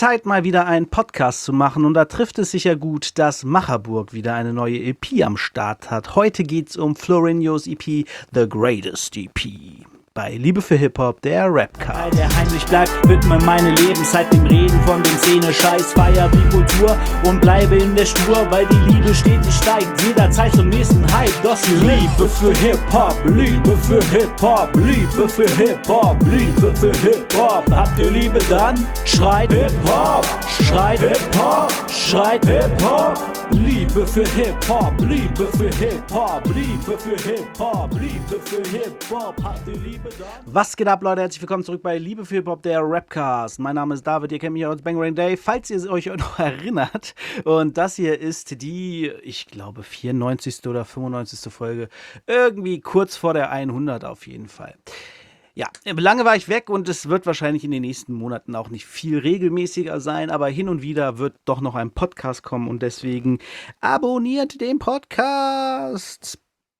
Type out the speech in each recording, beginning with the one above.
Zeit, mal wieder einen Podcast zu machen und da trifft es sich ja gut, dass Macherburg wieder eine neue EP am Start hat. Heute geht's um Florinos EP The Greatest EP. Bei Liebe für Hip-Hop, der Rapcast. Der heimlich bleibt, widme meine Lebenszeit dem Reden von dem Szene-Scheiß, feier die Kultur und bleibe in der Spur, weil die Liebe stetig steigt, jederzeit zum nächsten Hype. Doch die Liebe für Hip-Hop, Liebe für Hip-Hop, Liebe für Hip-Hop, Liebe für Hip-Hop. Habt ihr Liebe dann? Schreit Hip-Hop, schreit Hip-Hop, schreit Hip-Hop. Liebe für Hip-Hop, Liebe für Hip-Hop, Liebe für Hip-Hop, Liebe für Hip-Hop. Habt ihr Liebe dann? Was geht ab, Leute? Herzlich willkommen zurück bei Liebe für Hip-Hop, der Rapcast. Mein Name ist David, ihr kennt mich auch als Bangarang Dave, falls ihr euch noch erinnert. Und das hier ist die, ich glaube, 94. oder 95. Folge. Irgendwie kurz vor der 100 auf jeden Fall. Ja, lange war ich weg und es wird wahrscheinlich in den nächsten Monaten auch nicht viel regelmäßiger sein, aber hin und wieder wird doch noch ein Podcast kommen und deswegen abonniert den Podcast.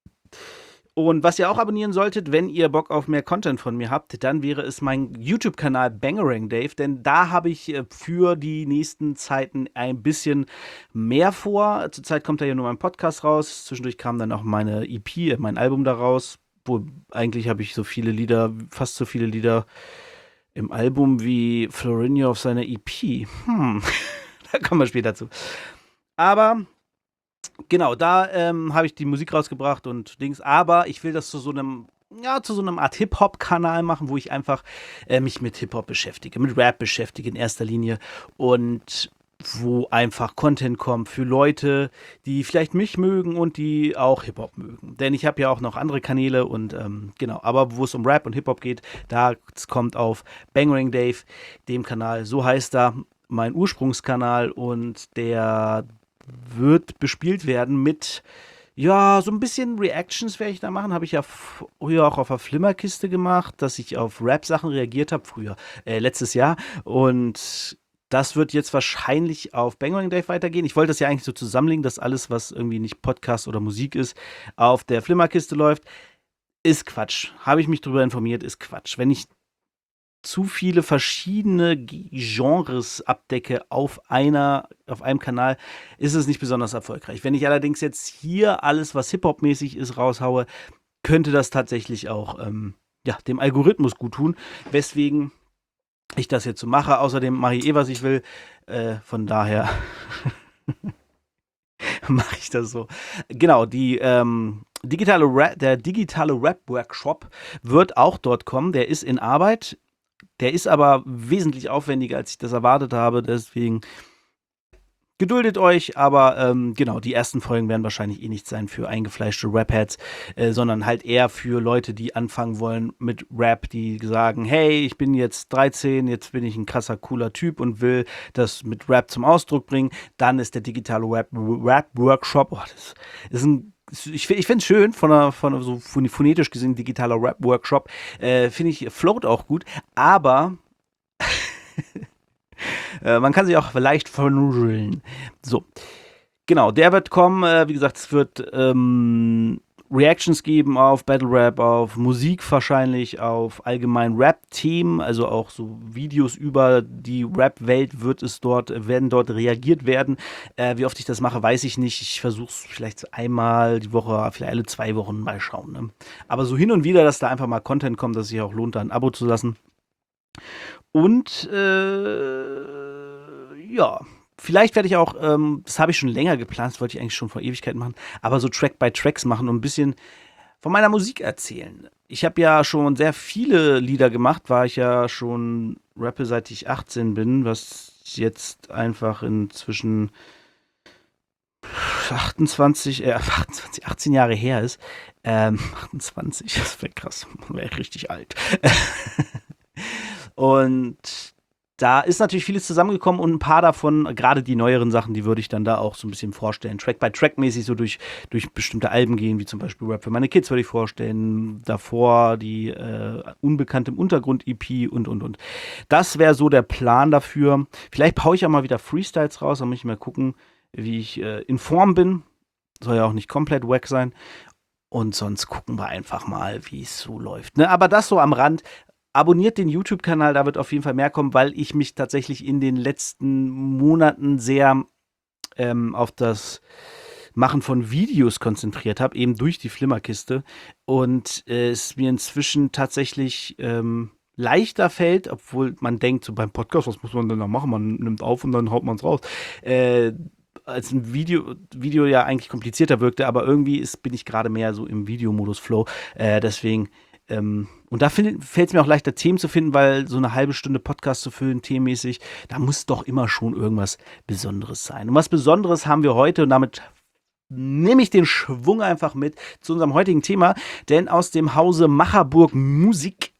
Und was ihr auch abonnieren solltet, wenn ihr Bock auf mehr Content von mir habt, dann wäre es mein YouTube-Kanal Bangarang Dave, denn da habe ich für die nächsten Zeiten ein bisschen mehr vor. Zurzeit kommt da ja nur mein Podcast raus, zwischendurch kam dann auch meine EP, mein Album da raus. Wo eigentlich habe ich so viele Lieder, fast so viele Lieder im Album wie Florino auf seiner EP. Da kommen wir später zu. Aber genau, da habe ich die Musik rausgebracht und Dings. Aber ich will das zu so einem Art Hip-Hop-Kanal machen, wo ich einfach mich mit Hip-Hop beschäftige, mit Rap beschäftige in erster Linie und wo einfach Content kommt für Leute, die vielleicht mich mögen und die auch Hip-Hop mögen. Denn ich habe ja auch noch andere Kanäle und genau, aber wo es um Rap und Hip-Hop geht, da kommt auf Bangarang Dave, dem Kanal, so heißt da mein Ursprungskanal und der wird bespielt werden mit, ja, so ein bisschen Reactions werde ich da machen, habe ich ja früher auch auf der Flimmerkiste gemacht, dass ich auf Rap-Sachen reagiert habe, letztes Jahr und das wird jetzt wahrscheinlich auf Bangarang Dave weitergehen. Ich wollte das ja eigentlich so zusammenlegen, dass alles, was irgendwie nicht Podcast oder Musik ist, auf der Flimmerkiste läuft. Ist Quatsch. Habe ich mich darüber informiert, ist Quatsch. Wenn ich zu viele verschiedene Genres abdecke auf einem Kanal, ist es nicht besonders erfolgreich. Wenn ich allerdings jetzt hier alles, was Hip-Hop-mäßig ist, raushaue, könnte das tatsächlich auch dem Algorithmus gut tun. Weswegen ich das jetzt so mache. Außerdem mache ich was ich will. Von daher mache ich das so. Genau, der digitale Rap-Workshop wird auch dort kommen. Der ist in Arbeit. Der ist aber wesentlich aufwendiger, als ich das erwartet habe. Deswegen geduldet euch, aber genau, die ersten Folgen werden wahrscheinlich eh nicht sein für eingefleischte Rap-Heads, sondern halt eher für Leute, die anfangen wollen mit Rap, die sagen, hey, ich bin jetzt 13, jetzt bin ich ein krasser, cooler Typ und will das mit Rap zum Ausdruck bringen. Dann ist der digitale Rap-Workshop, das ist ich finde es schön, so phonetisch gesehen, digitaler Rap-Workshop, finde ich, float auch gut, aber man kann sich auch leicht vernuscheln. So, genau, der wird kommen. Wie gesagt, es wird Reactions geben auf Battle Rap, auf Musik wahrscheinlich, auf allgemein Rap-Themen, also auch so Videos über die Rap-Welt werden dort reagiert werden. Wie oft ich das mache, weiß ich nicht. Ich versuche es vielleicht einmal die Woche, vielleicht alle 2 Wochen mal schauen. Ne? Aber so hin und wieder, dass da einfach mal Content kommt, dass es sich auch lohnt, da ein Abo zu lassen. Und ja, vielleicht werde ich auch, das habe ich schon länger geplant, das wollte ich eigentlich schon vor Ewigkeiten machen, aber so Track-by-Tracks machen und ein bisschen von meiner Musik erzählen. Ich habe ja schon sehr viele Lieder gemacht, war ich ja schon rappe, seit ich 18 bin, was jetzt einfach inzwischen 18 Jahre her ist. 28, das wäre krass, wäre richtig alt. Und da ist natürlich vieles zusammengekommen und ein paar davon, gerade die neueren Sachen, die würde ich dann da auch so ein bisschen vorstellen. Track-by-Track-mäßig so durch bestimmte Alben gehen, wie zum Beispiel Rap für meine Kids würde ich vorstellen. Davor die Unbekannt im Untergrund-EP und. Das wäre so der Plan dafür. Vielleicht haue ich auch mal wieder Freestyles raus, dann muss ich mal gucken, wie ich in Form bin. Soll ja auch nicht komplett wack sein. Und sonst gucken wir einfach mal, wie es so läuft. Ne? Aber das so am Rand. abonniert den YouTube-Kanal, da wird auf jeden Fall mehr kommen, weil ich mich tatsächlich in den letzten Monaten sehr auf das Machen von Videos konzentriert habe, eben durch die Flimmerkiste. Und es mir inzwischen tatsächlich leichter fällt, obwohl man denkt, so beim Podcast, was muss man denn da machen? Man nimmt auf und dann haut man es raus. Als ein Video ja eigentlich komplizierter wirkte, aber irgendwie bin ich gerade mehr so im Videomodus-Flow. Deswegen und da fällt es mir auch leichter, Themen zu finden, weil so eine halbe Stunde Podcast zu füllen, themenmäßig, da muss doch immer schon irgendwas Besonderes sein. Und was Besonderes haben wir heute und damit nehme ich den Schwung einfach mit zu unserem heutigen Thema, denn aus dem Hause Macherburg Musik,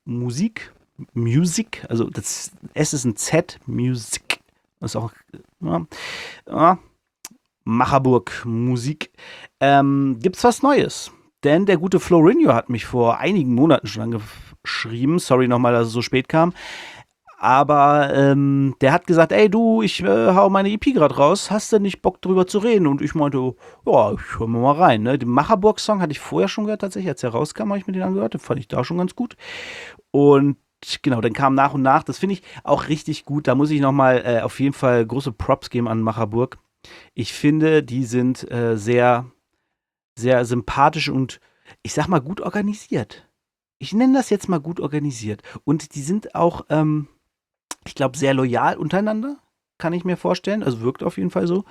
also das S ist ein Z, Musik, das ist auch, ja, Macherburg Musik, gibt's was Neues. Denn der gute Florinho hat mich vor einigen Monaten schon angeschrieben. Sorry nochmal, dass es so spät kam. Aber der hat gesagt, ey du, ich hau meine EP gerade raus. Hast du nicht Bock drüber zu reden? Und ich meinte, ja, ich höre mal rein. Ne? Den Macherburg-Song hatte ich vorher schon gehört, tatsächlich. Als er rauskam, habe ich mir den angehört. Den fand ich da schon ganz gut. Und genau, dann kam nach und nach. Das finde ich auch richtig gut. Da muss ich nochmal auf jeden Fall große Props geben an Macherburg. Ich finde, die sind sehr sehr sympathisch und ich sag mal gut organisiert. Ich nenne das jetzt mal gut organisiert. Und die sind auch, ich glaube, sehr loyal untereinander, kann ich mir vorstellen. Also wirkt auf jeden Fall so.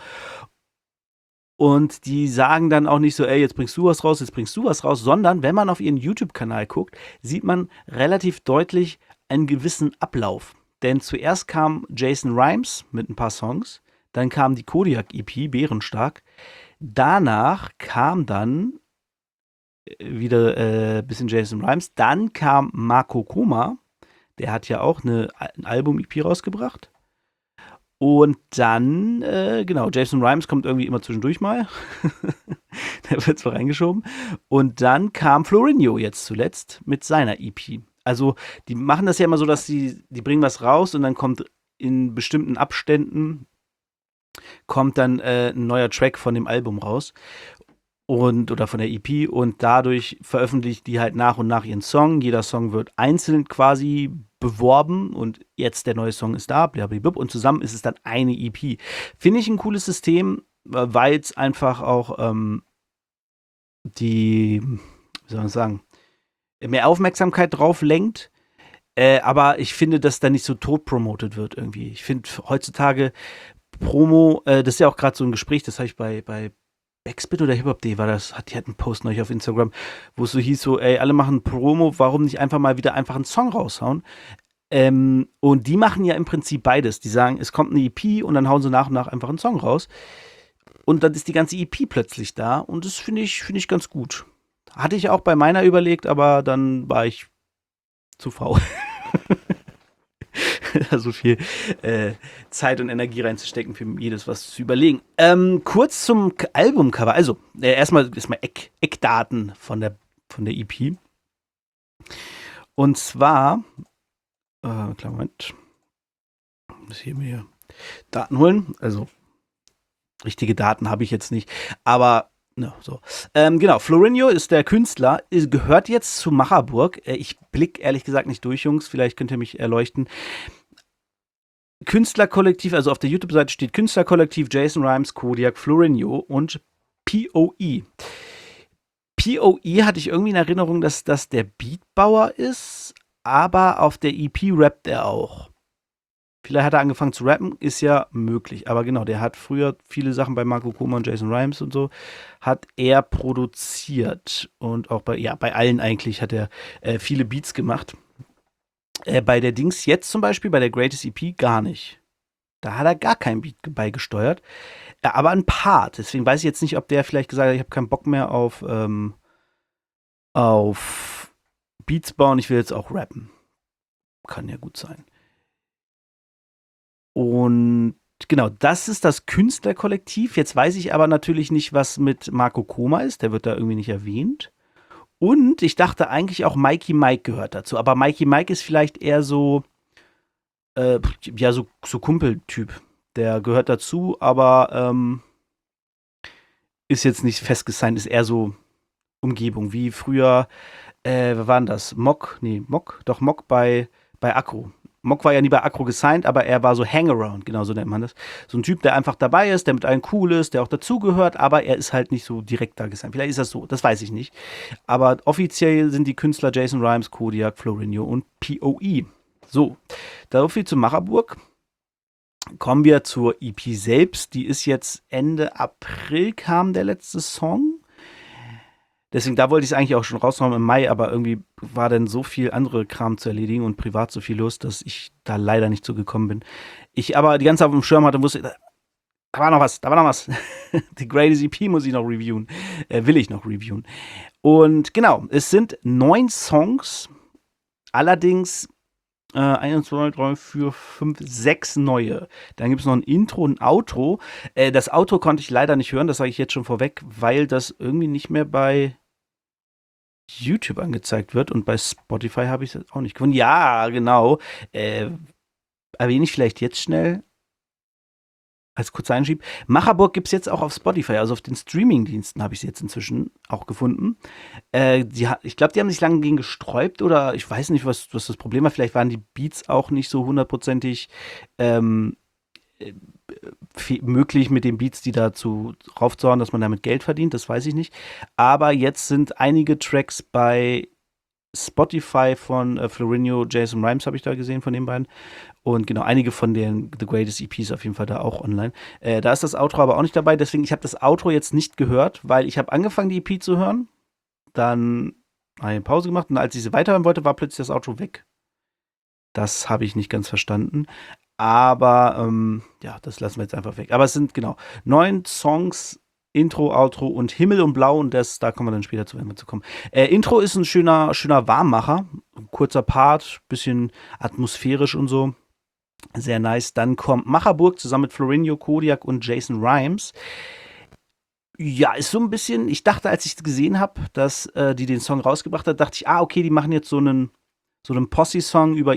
Und die sagen dann auch nicht so, ey, jetzt bringst du was raus, jetzt bringst du was raus, sondern wenn man auf ihren YouTube-Kanal guckt, sieht man relativ deutlich einen gewissen Ablauf. Denn zuerst kam Jason Rhymes mit ein paar Songs, dann kam die Kodiak-EP, Bärenstark. Danach kam dann wieder ein bisschen Jason Rhymes. Dann kam Marco Koma. Der hat ja auch ein Album-EP rausgebracht. Und dann, genau, Jason Rhymes kommt irgendwie immer zwischendurch mal. Der wird zwar reingeschoben. Und dann kam Florinho jetzt zuletzt mit seiner EP. Also, die machen das ja immer so, dass die bringen was raus und dann kommt in bestimmten Abständen kommt dann ein neuer Track von dem Album raus oder von der EP und dadurch veröffentlicht die halt nach und nach ihren Song. Jeder Song wird einzeln quasi beworben und jetzt der neue Song ist da, blablabla, und zusammen ist es dann eine EP. Finde ich ein cooles System, weil es einfach auch wie soll man sagen, mehr Aufmerksamkeit drauf lenkt. Aber ich finde, dass da nicht so tot promotet wird irgendwie. Ich finde heutzutage Promo, das ist ja auch gerade so ein Gespräch, das habe ich bei Backspin oder Hip-Hop.de war das, die hatten einen Post neulich auf Instagram, wo es so hieß, so, ey, alle machen Promo, warum nicht einfach mal wieder einfach einen Song raushauen? Und die machen ja im Prinzip beides. Die sagen, es kommt eine EP und dann hauen sie nach und nach einfach einen Song raus. Und dann ist die ganze EP plötzlich da und das finde ich ganz gut. Hatte ich auch bei meiner überlegt, aber dann war ich zu faul. So viel Zeit und Energie reinzustecken, für jedes was zu überlegen. Kurz zum Albumcover. Also, erstmal Eckdaten von der EP. Und zwar, klar, Moment. Muss hier mir Daten holen. Also, richtige Daten habe ich jetzt nicht. Aber no, so. Genau, Florinho ist der Künstler, gehört jetzt zu Macherburg. Ich blick ehrlich gesagt nicht durch, Jungs. Vielleicht könnt ihr mich erleuchten. Künstlerkollektiv, also auf der YouTube-Seite steht Künstlerkollektiv Jason Rhymes, Kodiak, Florinho und POE. POE hatte ich irgendwie in Erinnerung, dass das der Beatbauer ist, aber auf der EP rappt er auch. Vielleicht hat er angefangen zu rappen, ist ja möglich. Aber genau, der hat früher viele Sachen bei Marco Koma und Jason Rhymes und so, hat er produziert. Und auch bei allen eigentlich hat er viele Beats gemacht. Bei der Dings jetzt zum Beispiel, bei der Greatest EP, gar nicht. Da hat er gar kein Beat beigesteuert. Aber ein Part. Deswegen weiß ich jetzt nicht, ob der vielleicht gesagt hat, ich habe keinen Bock mehr auf Beats bauen, ich will jetzt auch rappen. Kann ja gut sein. Und genau, das ist das Künstlerkollektiv. Jetzt weiß ich aber natürlich nicht, was mit Marco Koma ist. Der wird da irgendwie nicht erwähnt. Und ich dachte eigentlich auch Mikey Mike gehört dazu. Aber Mikey Mike ist vielleicht eher so, so Kumpeltyp. Der gehört dazu, aber ist jetzt nicht festgesigned, ist eher so Umgebung. Wie früher wer war denn das? Mock bei Akro. Mock war ja nie bei Akro gesigned, aber er war so Hangaround, genau so nennt man das. So ein Typ, der einfach dabei ist, der mit allen cool ist, der auch dazugehört, aber er ist halt nicht so direkt da gesigned. Vielleicht ist das so, das weiß ich nicht. Aber offiziell sind die Künstler Jason Rhymes, Kodiak, Florinho und POE. So, so viel zu Macherburg. Kommen wir zur EP selbst. Die ist jetzt Ende April kam der letzte Song. Deswegen, da wollte ich es eigentlich auch schon raushauen im Mai, aber irgendwie war dann so viel andere Kram zu erledigen und privat so viel los, dass ich da leider nicht so gekommen bin. Ich aber die ganze Zeit auf dem Schirm hatte, wusste, da war noch was, da war noch was. Die Greatest EP muss ich noch reviewen, will ich noch reviewen. Und genau, es sind 9 Songs, allerdings 1, 2, 3, 4, 5, 6 neue. Dann gibt es noch ein Intro und ein Outro. Das Outro konnte ich leider nicht hören, das sage ich jetzt schon vorweg, weil das irgendwie nicht mehr bei YouTube angezeigt wird und bei Spotify habe ich es auch nicht gefunden. Ja, genau. Erwähne ich vielleicht jetzt schnell als kurzer Einschieb. Macherburg gibt es jetzt auch auf Spotify, also auf den Streaming-Diensten habe ich es jetzt inzwischen auch gefunden. Ich glaube, die haben sich lange gegen gesträubt oder ich weiß nicht, was das Problem war. Vielleicht waren die Beats auch nicht so hundertprozentig möglich mit den Beats, die dazu raufzuhauen, dass man damit Geld verdient, das weiß ich nicht. Aber jetzt sind einige Tracks bei Spotify von Florinho, Jason Rhymes habe ich da gesehen von den beiden. Und genau, einige von den The Greatest EPs auf jeden Fall da auch online. Da ist das Outro aber auch nicht dabei, deswegen, ich habe das Outro jetzt nicht gehört, weil ich habe angefangen, die EP zu hören, dann eine Pause gemacht und als ich sie weiterhören wollte, war plötzlich das Outro weg. Das habe ich nicht ganz verstanden. Aber ja, das lassen wir jetzt einfach weg. Aber es sind genau 9 Songs, Intro, Outro und Himmel und Blau und da kommen wir dann später zu, wenn wir zu kommen. Intro ist ein schöner Warmmacher. Kurzer Part, bisschen atmosphärisch und so. Sehr nice. Dann kommt Macherburg zusammen mit Florinho, Kodiak und Jason Rhymes. Ja, ist so ein bisschen, ich dachte, als ich es gesehen habe, dass die den Song rausgebracht hat, dachte ich, okay, die machen jetzt so einen Posse-Song über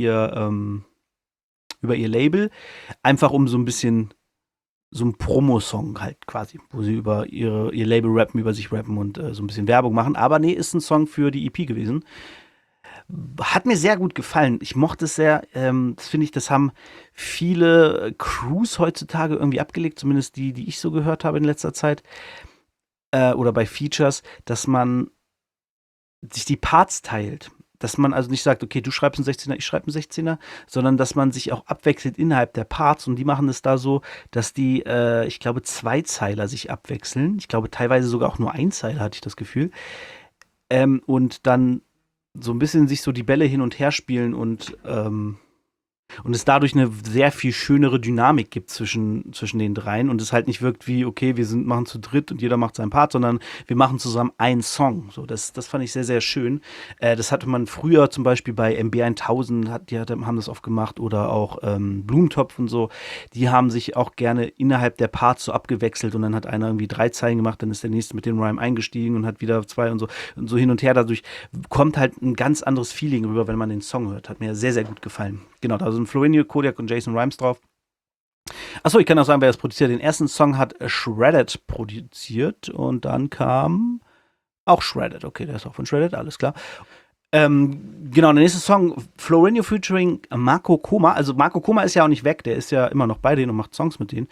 über ihr Label, einfach um so ein bisschen so ein Promo-Song halt quasi, wo sie über ihr Label rappen, über sich rappen und so ein bisschen Werbung machen. Aber nee, ist ein Song für die EP gewesen. Hat mir sehr gut gefallen. Ich mochte es sehr. Das finde ich, das haben viele Crews heutzutage irgendwie abgelegt, zumindest die ich so gehört habe in letzter Zeit. Oder bei Features, dass man sich die Parts teilt. Dass man also nicht sagt, okay, du schreibst einen 16er, ich schreibe einen 16er, sondern dass man sich auch abwechselt innerhalb der Parts und die machen es da so, dass die, ich glaube, Zweizeiler sich abwechseln. Ich glaube, teilweise sogar auch nur Einzeiler, hatte ich das Gefühl. Und dann so ein bisschen sich so die Bälle hin und her spielen und es dadurch eine sehr viel schönere Dynamik gibt zwischen den dreien und es halt nicht wirkt wie, okay, machen zu dritt und jeder macht seinen Part, sondern wir machen zusammen einen Song. So, das fand ich sehr, sehr schön. Das hatte man früher zum Beispiel bei MB1000, haben das oft gemacht oder auch Blumentopf und so. Die haben sich auch gerne innerhalb der Parts so abgewechselt und dann hat einer irgendwie 3 Zeilen gemacht, dann ist der nächste mit dem Rhyme eingestiegen und hat wieder 2 und so hin und her. Dadurch kommt halt ein ganz anderes Feeling rüber, wenn man den Song hört. Hat mir sehr, sehr gut gefallen. Genau, da sind Florinho, Kodiak und Jason Rhymes drauf. Achso, ich kann auch sagen, wer das produziert. Den ersten Song hat Shredded produziert und dann kam auch Shredded. Okay, der ist auch von Shredded, alles klar. Genau, der nächste Song, Florinho featuring Marco Coma. Also Marco Coma ist ja auch nicht weg, der ist ja immer noch bei denen und macht Songs mit denen.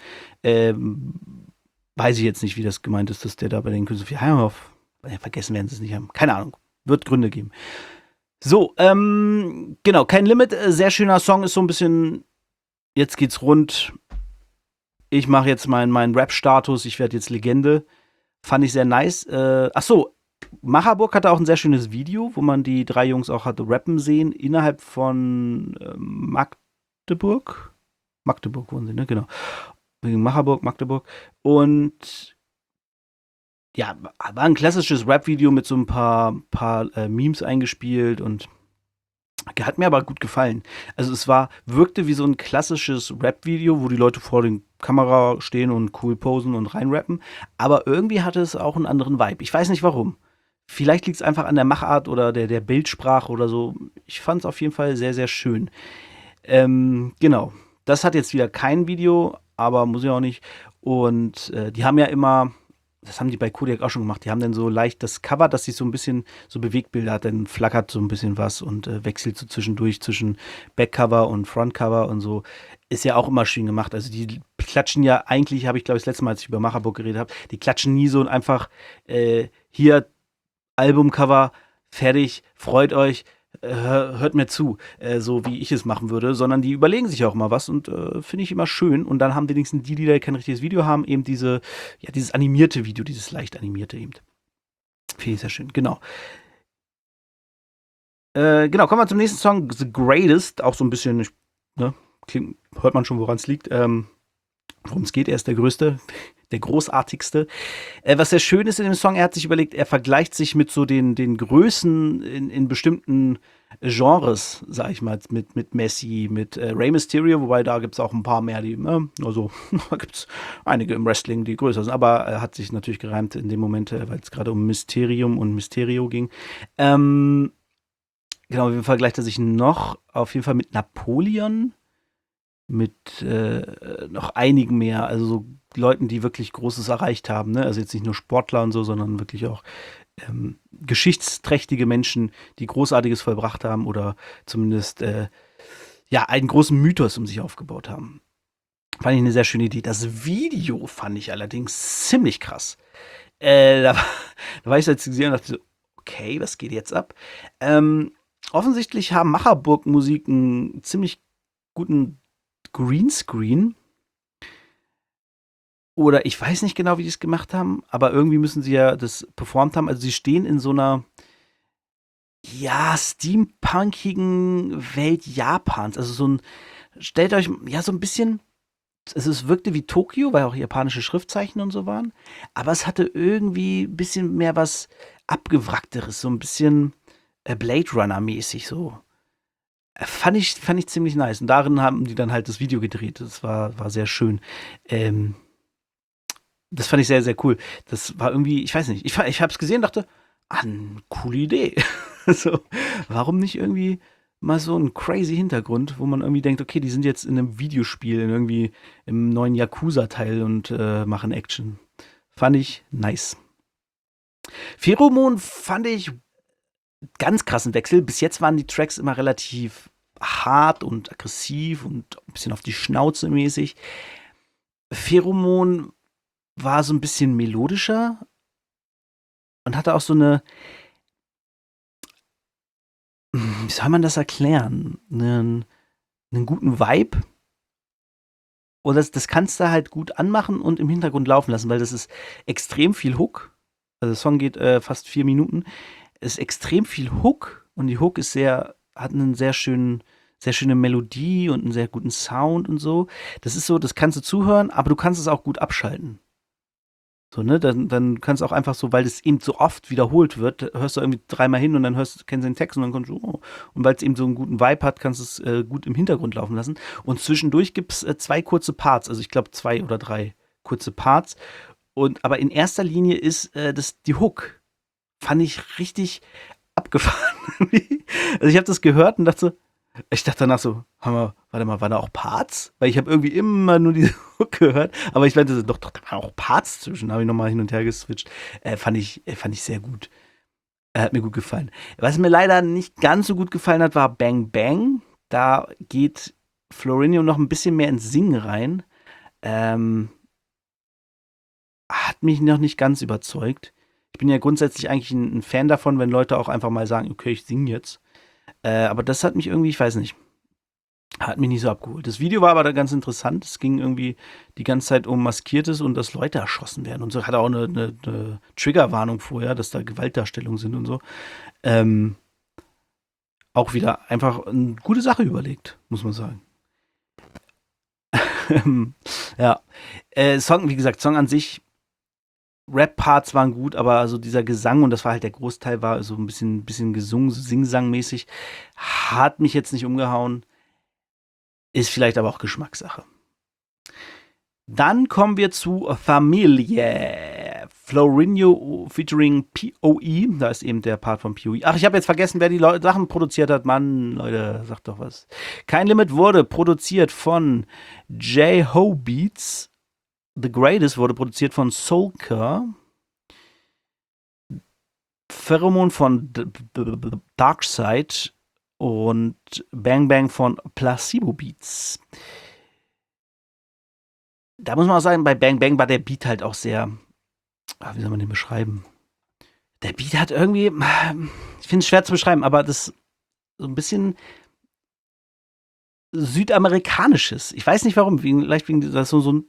Weiß ich jetzt nicht, wie das gemeint ist, dass der da bei den Künstlern Heimhoff, vergessen werden sie es nicht haben. Keine Ahnung, wird Gründe geben. So, genau, kein Limit, sehr schöner Song, ist so ein bisschen, jetzt geht's rund, ich mache jetzt meinen Rap-Status, ich werde jetzt Legende, fand ich sehr nice. Achso, Macherburg hatte auch ein sehr schönes Video, wo man die 3 Jungs auch hatte rappen sehen, innerhalb von Magdeburg wohnen sie, ne, genau. Wegen Magdeburg und ja, war ein klassisches Rap-Video mit so ein paar Memes eingespielt und hat mir aber gut gefallen. Also es wirkte wie so ein klassisches Rap-Video, wo die Leute vor der Kamera stehen und cool posen und reinrappen, aber irgendwie hatte es auch einen anderen Vibe. Ich weiß nicht warum. Vielleicht liegt es einfach an der Machart oder der Bildsprache oder so. Ich fand es auf jeden Fall sehr, sehr schön. Genau. Das hat jetzt wieder kein Video, aber muss ja auch nicht. Und die haben ja immer das haben die bei Kodiak auch schon gemacht. Die haben dann so leicht das Cover, dass sie so ein bisschen so Bewegtbilder hat, dann flackert so ein bisschen was und wechselt so zwischendurch zwischen Backcover und Frontcover und so. Ist ja auch immer schön gemacht. Also die klatschen ja eigentlich, habe ich glaube ich das letzte Mal, als ich über Macherburg geredet habe, die klatschen nie so einfach hier Albumcover, fertig, freut euch, hört mir zu, so wie ich es machen würde, sondern die überlegen sich auch mal was und finde ich immer schön. Und dann haben wenigstens die, die kein richtiges Video haben, eben dieses animierte Video, dieses leicht animierte eben. Finde ich sehr schön, genau. Genau, kommen wir zum nächsten Song, The Greatest, auch so ein bisschen, ne, hört man schon, woran es liegt. Worum es geht, er ist der Größte, der Großartigste. Was sehr schön ist in dem Song, er hat sich überlegt, er vergleicht sich mit so den Größen in bestimmten Genres, sag ich mal, mit Messi, mit Rey Mysterio, wobei da gibt es auch ein paar mehr, die, also da gibt es einige im Wrestling, die größer sind, aber er hat sich natürlich gereimt in dem Moment, weil es gerade um Mysterium und Mysterio ging. Genau, wie vergleicht er sich noch? Auf jeden Fall mit Napoleon, mit noch einigen mehr, also so Leuten, die wirklich Großes erreicht haben, ne? Also jetzt nicht nur Sportler und so, sondern wirklich auch geschichtsträchtige Menschen, die Großartiges vollbracht haben oder zumindest ja, einen großen Mythos um sich aufgebaut haben. Fand ich eine sehr schöne Idee. Das Video fand ich allerdings ziemlich krass. Da war ich so jetzt gesehen und dachte so, okay, was geht jetzt ab? Offensichtlich haben Macherburg-Musik einen ziemlich guten Greenscreen. Oder ich weiß nicht genau, wie die es gemacht haben, aber irgendwie müssen sie ja das performt haben. Also sie stehen in so einer, ja, steampunkigen Welt Japans. Also so ein, stellt euch, ja, so ein bisschen, also es wirkte wie Tokio, weil auch japanische Schriftzeichen und so waren. Aber es hatte irgendwie ein bisschen mehr was Abgewrackteres, so ein bisschen Blade Runner-mäßig so. Fand ich ziemlich nice. Und darin haben die dann halt das Video gedreht. Das war sehr schön. Das fand ich sehr, sehr cool. Das war irgendwie, ich weiß nicht, ich habe es gesehen und dachte, coole Idee. So, warum nicht irgendwie mal so ein crazy Hintergrund, wo man irgendwie denkt, okay, die sind jetzt in einem Videospiel, irgendwie im neuen Yakuza-Teil und machen Action. Fand ich nice. Pheromon fand ich ganz krassen Wechsel. Bis jetzt waren die Tracks immer relativ hart und aggressiv und ein bisschen auf die Schnauze mäßig. Pheromon war so ein bisschen melodischer und hatte auch so eine, wie soll man das erklären? Einen guten Vibe. Und das kannst du halt gut anmachen und im Hintergrund laufen lassen, weil das ist extrem viel Hook. Also der Song geht fast 4 Minuten. Es ist extrem viel Hook und die Hook hat einen sehr schöne Melodie und einen sehr guten Sound und so. Das ist so, das kannst du zuhören, aber du kannst es auch gut abschalten. So, ne, dann kannst du auch einfach so, weil es eben so oft wiederholt wird, hörst du irgendwie 3-mal hin und dann kennst du den Text und dann kommst du, oh. Und weil es eben so einen guten Vibe hat, kannst du es gut im Hintergrund laufen lassen. Und zwischendurch gibt es 2 kurze Parts, also ich glaube 2 oder 3 kurze Parts. Aber in erster Linie ist das die Hook. Fand ich richtig abgefahren. Also ich habe das gehört und ich dachte danach so, warte mal, waren da auch Parts? Weil ich habe irgendwie immer nur diese Hook gehört, aber ich meinte, doch, da waren auch Parts zwischen, da habe ich nochmal hin und her geswitcht. Fand ich sehr gut. Hat mir gut gefallen. Was mir leider nicht ganz so gut gefallen hat, war Bang Bang. Da geht Florinio noch ein bisschen mehr ins Singen rein. Hat mich noch nicht ganz überzeugt. Ich bin ja grundsätzlich eigentlich ein Fan davon, wenn Leute auch einfach mal sagen, okay, ich singe jetzt. Aber das hat mich irgendwie, ich weiß nicht, hat mich nicht so abgeholt. Das Video war aber da ganz interessant. Es ging irgendwie die ganze Zeit um Maskiertes und dass Leute erschossen werden und so. Hat auch eine Triggerwarnung vorher, dass da Gewaltdarstellungen sind und so. Auch wieder einfach eine gute Sache überlegt, muss man sagen. Ja. Song, wie gesagt, Song an sich, Rap-Parts waren gut, aber also dieser Gesang, und das war halt der Großteil, war so ein bisschen gesungen, so Sing-Sang-mäßig, hat mich jetzt nicht umgehauen. Ist vielleicht aber auch Geschmackssache. Dann kommen wir zu Familie. Florinio featuring POE. Da ist eben der Part von POE. Ach, ich habe jetzt vergessen, wer die Sachen produziert hat. Mann, Leute, sagt doch was. Kein Limit wurde produziert von J-Ho Beats. The Greatest wurde produziert von Soulker. Pheromon von Darkside und Bang Bang von Placebo Beats. Da muss man auch sagen, bei Bang Bang war der Beat halt auch sehr, wie soll man den beschreiben? Der Beat hat irgendwie, ich finde es schwer zu beschreiben, aber das so ein bisschen südamerikanisches. Ich weiß nicht warum, vielleicht wegen dieser so ein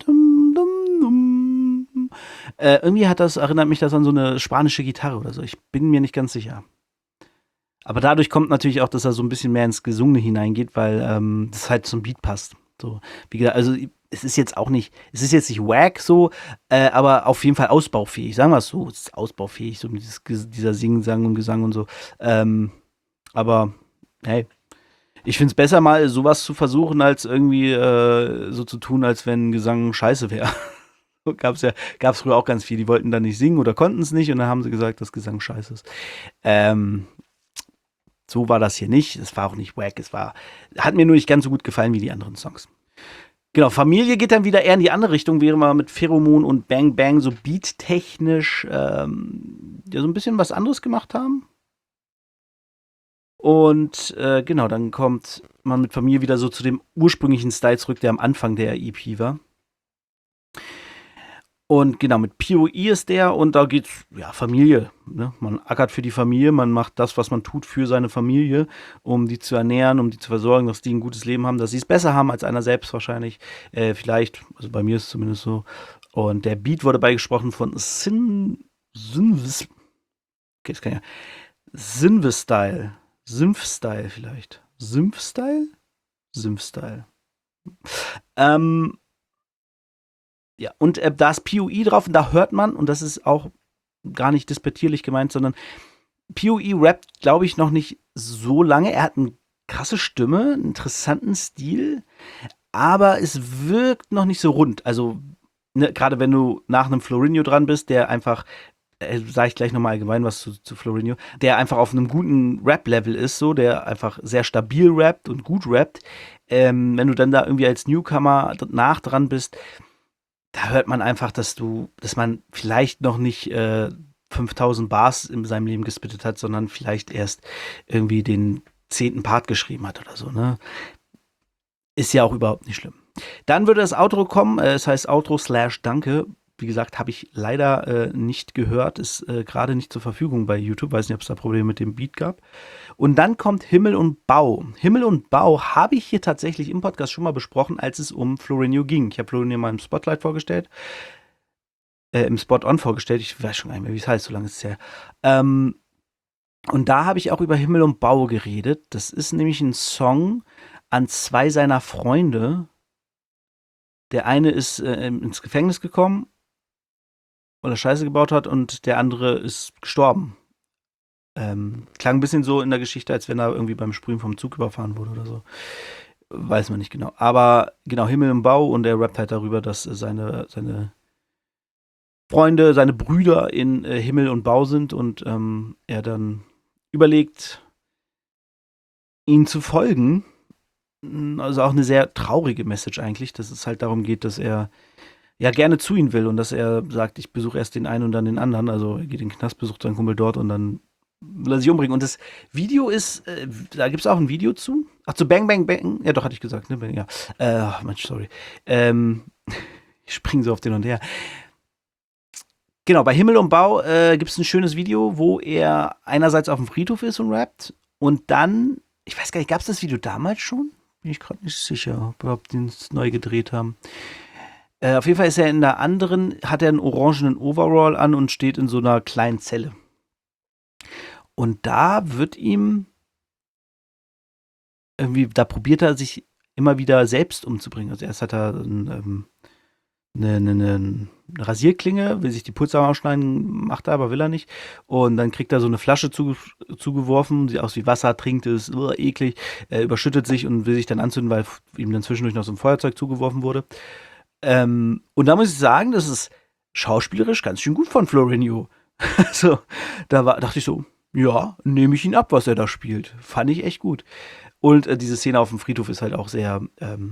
irgendwie erinnert mich das an so eine spanische Gitarre oder so. Ich bin mir nicht ganz sicher. Aber dadurch kommt natürlich auch, dass er so ein bisschen mehr ins Gesungene hineingeht, weil das halt zum Beat passt. So, wie gesagt, also es ist jetzt jetzt nicht wack so, aber auf jeden Fall ausbaufähig. Sagen wir es so, es ist ausbaufähig, so mit dieser Singen, Sang und Gesang und so. Aber hey, ich finde es besser, mal sowas zu versuchen, als irgendwie so zu tun, als wenn Gesang scheiße wäre. Gab's früher auch ganz viel, die wollten dann nicht singen oder konnten es nicht und dann haben sie gesagt, dass Gesang scheiße ist. So war das hier nicht. Es war auch nicht wack. Hat mir nur nicht ganz so gut gefallen wie die anderen Songs. Genau, Familie geht dann wieder eher in die andere Richtung, während wir mit Pheromon und Bang Bang so beattechnisch ja, so ein bisschen was anderes gemacht haben. Und genau, dann kommt man mit Familie wieder so zu dem ursprünglichen Style zurück, der am Anfang der EP war. Und genau, mit POI ist der und da geht's, ja, Familie. Ne? Man ackert für die Familie, man macht das, was man tut für seine Familie, um die zu ernähren, um die zu versorgen, dass die ein gutes Leben haben, dass sie es besser haben als einer selbst wahrscheinlich. Vielleicht, also bei mir ist es zumindest so. Und der Beat wurde beigesprochen von Synvis. Okay, das kann ja. Synvis-Style. Synth-Style vielleicht. Synth-Style? Synth-Style. Ja, und da ist POI drauf und da hört man, und das ist auch gar nicht despektierlich gemeint, sondern POI rappt, glaube ich, noch nicht so lange. Er hat eine krasse Stimme, einen interessanten Stil, aber es wirkt noch nicht so rund. Also, ne, gerade wenn du nach einem Florinho dran bist, der einfach, sage ich gleich nochmal allgemein was zu Florinho, der einfach auf einem guten Rap-Level ist, so, der einfach sehr stabil rappt und gut rappt. Wenn du dann da irgendwie als Newcomer dran bist, da hört man einfach, dass man vielleicht noch nicht 5000 Bars in seinem Leben gespittet hat, sondern vielleicht erst irgendwie den 10. Part geschrieben hat oder so, ne? Ist ja auch überhaupt nicht schlimm. Dann würde das Outro kommen, es heißt Outro/Danke. Wie gesagt, habe ich leider nicht gehört, ist gerade nicht zur Verfügung bei YouTube, weiß nicht, ob es da Probleme mit dem Beat gab. Und dann kommt Himmel und Bau. Himmel und Bau habe ich hier tatsächlich im Podcast schon mal besprochen, als es um Florinho ging. Ich habe Florinho mal im Spotlight vorgestellt, im Spot-On vorgestellt. Ich weiß schon gar nicht mehr, wie es heißt, so lange ist es her. Und da habe ich auch über Himmel und Bau geredet. Das ist nämlich ein Song an 2 seiner Freunde. Der eine ist ins Gefängnis gekommen, weil er Scheiße gebaut hat, und der andere ist gestorben. Klang ein bisschen so in der Geschichte, als wenn er irgendwie beim Sprühen vom Zug überfahren wurde oder so. Weiß man nicht genau. Aber genau, Himmel im Bau, und er rappt halt darüber, dass seine Freunde, seine Brüder in Himmel und Bau sind und er dann überlegt, ihnen zu folgen. Also auch eine sehr traurige Message eigentlich, dass es halt darum geht, dass er ja gerne zu ihnen will und dass er sagt, ich besuche erst den einen und dann den anderen. Also er geht in den Knast, besucht seinen Kumpel dort und dann will er sich umbringen. Und das Video ist, da gibt es auch ein Video zu. Ach, zu Bang Bang Bang. Ja, doch, hatte ich gesagt, ne? Ja. Mensch, sorry. Ich springe so auf den und her. Genau, bei Himmel und Bau gibt es ein schönes Video, wo er einerseits auf dem Friedhof ist und rappt und dann, ich weiß gar nicht, gab es das Video damals schon? Bin ich gerade nicht sicher, ob wir überhaupt den neu gedreht haben. Auf jeden Fall ist er in der anderen, hat er einen orangenen Overall an und steht in so einer kleinen Zelle. Und da wird ihm irgendwie, da probiert er sich immer wieder selbst umzubringen. Also erst hat er eine Rasierklinge, will sich die Pulsadern ausschneiden, macht er, aber will er nicht. Und dann kriegt er so eine Flasche zugeworfen, sieht aus wie Wasser, trinkt es, eklig, überschüttet sich und will sich dann anzünden, weil ihm dann zwischendurch noch so ein Feuerzeug zugeworfen wurde. Und da muss ich sagen, das ist schauspielerisch ganz schön gut von Florinho. Also, dachte ich so, ja, nehme ich ihn ab, was er da spielt. Fand ich echt gut. Und diese Szene auf dem Friedhof ist halt auch sehr,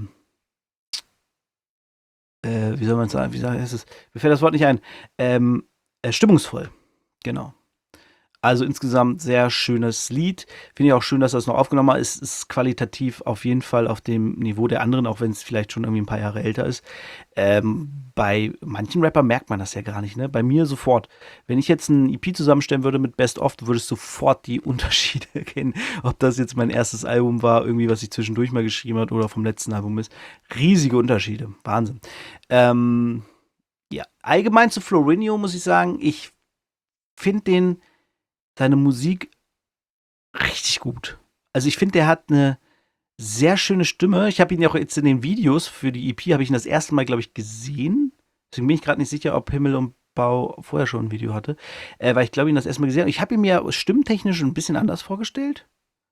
wie soll man sagen, heißt es? Mir fällt das Wort nicht ein. Stimmungsvoll. Genau. Also insgesamt sehr schönes Lied. Finde ich auch schön, dass er es noch aufgenommen hat. Es ist qualitativ auf jeden Fall auf dem Niveau der anderen, auch wenn es vielleicht schon irgendwie ein paar Jahre älter ist. Bei manchen Rappern merkt man das ja gar nicht, ne? Bei mir sofort. Wenn ich jetzt ein EP zusammenstellen würde mit Best of, du würdest sofort die Unterschiede erkennen, ob das jetzt mein erstes Album war, irgendwie, was ich zwischendurch mal geschrieben habe oder vom letzten Album ist. Riesige Unterschiede. Wahnsinn. Ja, allgemein zu Florinho muss ich sagen, ich finde seine Musik richtig gut. Also ich finde, der hat eine sehr schöne Stimme. Ich habe ihn ja auch jetzt in den Videos für die EP, habe ich ihn das erste Mal, glaube ich, gesehen. Deswegen bin ich gerade nicht sicher, ob Himmel und Bau vorher schon ein Video hatte. Weil ich glaube, ihn das erste Mal gesehen habe. Ich habe ihn mir stimmtechnisch ein bisschen anders vorgestellt.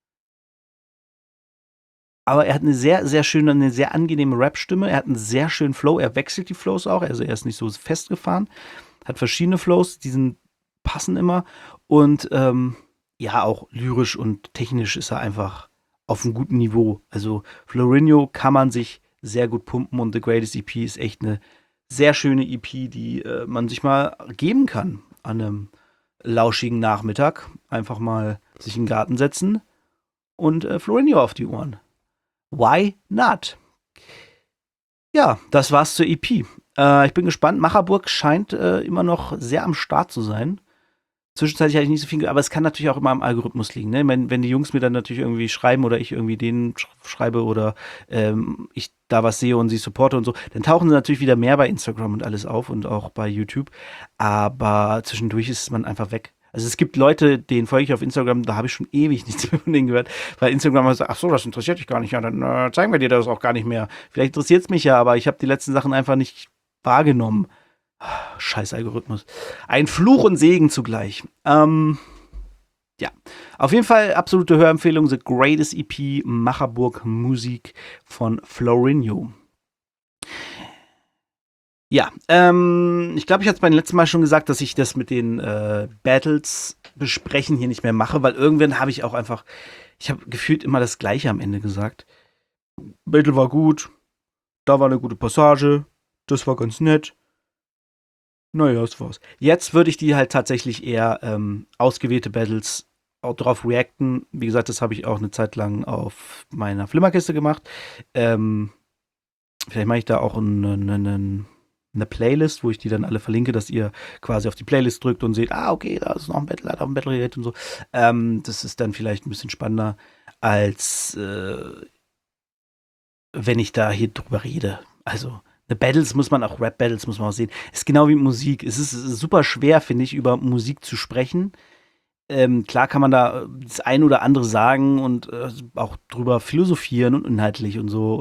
Aber er hat eine sehr, sehr schöne, eine sehr angenehme Rap-Stimme. Er hat einen sehr schönen Flow. Er wechselt die Flows auch. Also er ist nicht so festgefahren. Hat verschiedene Flows, passen immer. Und ja, auch lyrisch und technisch ist er einfach auf einem guten Niveau. Also Florinho kann man sich sehr gut pumpen und The Greatest EP ist echt eine sehr schöne EP, die man sich mal geben kann an einem lauschigen Nachmittag. Einfach mal sich in den Garten setzen und Florinho auf die Ohren. Why not? Ja, das war's zur EP. Ich bin gespannt. Macherburg scheint immer noch sehr am Start zu sein. Zwischenzeitlich hatte ich nicht so viel, aber es kann natürlich auch immer am Algorithmus liegen. Ne? Wenn die Jungs mir dann natürlich irgendwie schreiben oder ich irgendwie denen schreibe oder ich da was sehe und sie supporte und so, dann tauchen sie natürlich wieder mehr bei Instagram und alles auf und auch bei YouTube. Aber zwischendurch ist man einfach weg. Also es gibt Leute, denen folge ich auf Instagram, da habe ich schon ewig nichts mehr von denen gehört, weil Instagram sagt, ach so, das interessiert dich gar nicht, ja, dann zeigen wir dir das auch gar nicht mehr. Vielleicht interessiert es mich ja, aber ich habe die letzten Sachen einfach nicht wahrgenommen. Scheiß Algorithmus. Ein Fluch und Segen zugleich. Ja, auf jeden Fall absolute Hörempfehlung. The Greatest EP, Macherburg Musik von Florinho. Ja, ich glaube, ich hatte es beim letzten Mal schon gesagt, dass ich das mit den Battles besprechen hier nicht mehr mache, weil irgendwann habe ich auch einfach, ich habe gefühlt immer das Gleiche am Ende gesagt. Battle war gut, da war eine gute Passage, das war ganz nett. Naja, das war's. Jetzt würde ich die halt tatsächlich eher ausgewählte Battles auch drauf reacten. Wie gesagt, das habe ich auch eine Zeit lang auf meiner Flimmerkiste gemacht. Vielleicht mache ich da auch eine Playlist, wo ich die dann alle verlinke, dass ihr quasi auf die Playlist drückt und seht, okay, da ist noch ein Battle, hat auch ein Battle reagiert und so. Das ist dann vielleicht ein bisschen spannender, als wenn ich da hier drüber rede. Also Battles muss man auch, Rap-Battles muss man auch sehen. Ist genau wie Musik. Es ist super schwer, finde ich, über Musik zu sprechen. Klar kann man da das ein oder andere sagen und auch drüber philosophieren und inhaltlich und so.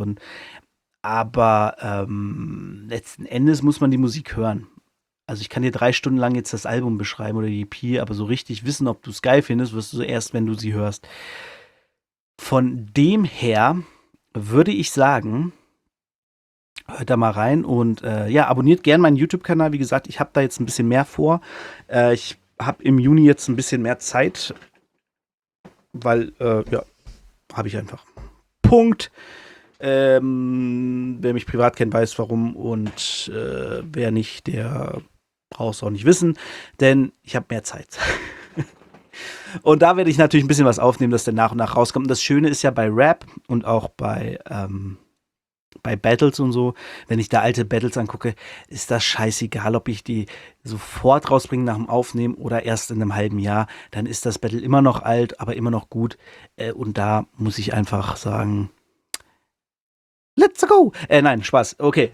Aber letzten Endes muss man die Musik hören. Also ich kann dir 3 Stunden lang jetzt das Album beschreiben oder die EP, aber so richtig wissen, ob du es geil findest, wirst du erst, wenn du sie hörst. Von dem her würde ich sagen, hört da mal rein und ja, abonniert gerne meinen YouTube-Kanal. Wie gesagt, ich habe da jetzt ein bisschen mehr vor. Ich habe im Juni jetzt ein bisschen mehr Zeit, weil, ja, habe ich einfach. Punkt. Wer mich privat kennt, weiß warum und wer nicht, der braucht es auch nicht wissen, denn ich habe mehr Zeit. Und da werde ich natürlich ein bisschen was aufnehmen, das dann nach und nach rauskommt. Und das Schöne ist ja bei Rap und auch bei Battles und so, wenn ich da alte Battles angucke, ist das scheißegal, ob ich die sofort rausbringe nach dem Aufnehmen oder erst in einem halben Jahr. Dann ist das Battle immer noch alt, aber immer noch gut. Und da muss ich einfach sagen, let's go! Nein, Spaß. Okay.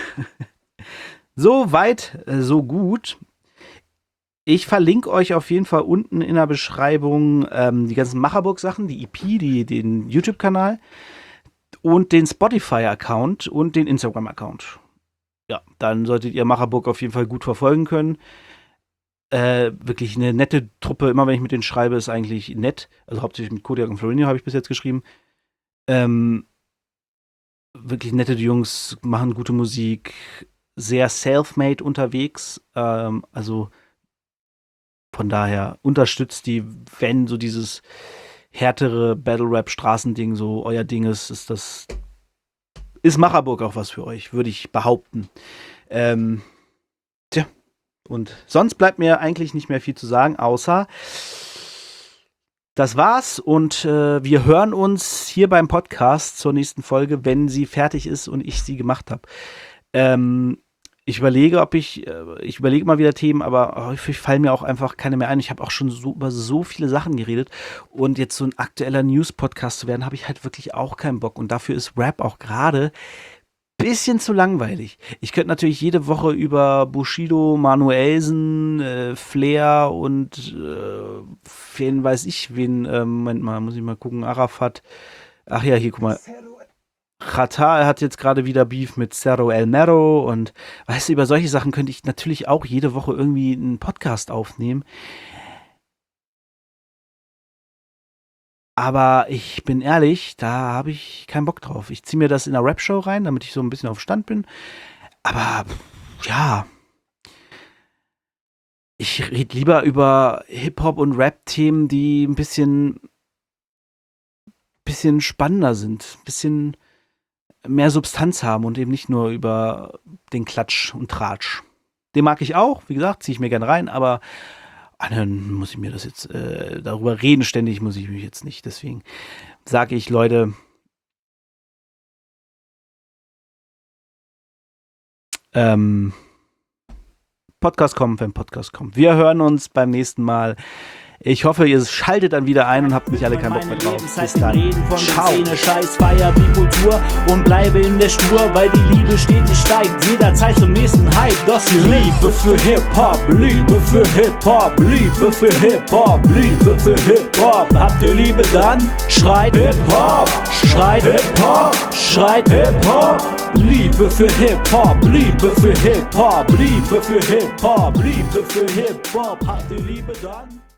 So weit, so gut. Ich verlinke euch auf jeden Fall unten in der Beschreibung die ganzen Macherburg-Sachen, die EP, den YouTube-Kanal und den Spotify-Account und den Instagram-Account. Ja, dann solltet ihr Macherburg auf jeden Fall gut verfolgen können. Wirklich eine nette Truppe. Immer wenn ich mit denen schreibe, ist eigentlich nett. Also hauptsächlich mit Kodiak und Florinho habe ich bis jetzt geschrieben. Wirklich nette Jungs, machen gute Musik, sehr self-made unterwegs. Also von daher unterstützt die, wenn so dieses härtere Battle-Rap-Straßending so euer Ding ist Macherburg auch was für euch, würde ich behaupten. Tja, Und sonst bleibt mir eigentlich nicht mehr viel zu sagen, außer das war's. Und wir hören uns hier beim Podcast zur nächsten Folge, wenn sie fertig ist und ich sie gemacht habe. Ich überlege mal wieder Themen, aber häufig fallen mir auch einfach keine mehr ein. Ich habe auch schon über so viele Sachen geredet und jetzt so ein aktueller News-Podcast zu werden, habe ich halt wirklich auch keinen Bock. Und dafür ist Rap auch gerade ein bisschen zu langweilig. Ich könnte natürlich jede Woche über Bushido, Manuelsen, Flair und wen weiß ich, Moment mal, muss ich mal gucken, Arafat. Ach ja, hier, guck mal. Qatar hat jetzt gerade wieder Beef mit Cerro El Mero und weißt du, über solche Sachen könnte ich natürlich auch jede Woche irgendwie einen Podcast aufnehmen. Aber ich bin ehrlich, da habe ich keinen Bock drauf. Ich ziehe mir das in einer Rap-Show rein, damit ich so ein bisschen auf Stand bin. Aber ja, ich rede lieber über Hip-Hop und Rap-Themen, die ein bisschen spannender sind, ein bisschen mehr Substanz haben und eben nicht nur über den Klatsch und Tratsch. Den mag ich auch, wie gesagt, ziehe ich mir gerne rein, aber dann muss ich mir das jetzt darüber reden ständig, muss ich mich jetzt nicht. Deswegen sage ich, Leute, Podcast kommt, wenn Podcast kommt. Wir hören uns beim nächsten Mal. Ich hoffe, ihr schaltet dann wieder ein und habt nicht alle keinen Bock mehr drauf. Bis dann. Ciao. Szene, Scheiß, feier wie Kultur und bleibe in der Spur, weil die Liebe stetig steigt. Jederzeit zum nächsten Hype. Das hier Liebe für Hip-Hop, Liebe für Hip-Hop, Liebe für Hip-Hop, Liebe für Hip-Hop. Habt ihr Liebe dann? Schreit Hip-Hop, schreit Hip-Hop, schreit Hip-Hop. Liebe für Hip-Hop, Liebe für Hip-Hop, Liebe für Hip-Hop, Liebe für Hip-Hop. Habt ihr Liebe dann?